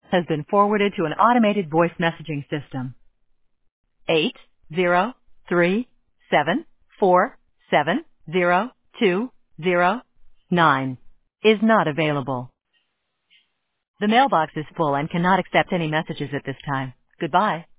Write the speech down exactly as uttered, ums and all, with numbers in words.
has been forwarded to an automated voice messaging system. Eight zero three seven four seven zero two zero nine is not available. The mailbox is full and cannot accept any messages at this time. Goodbye.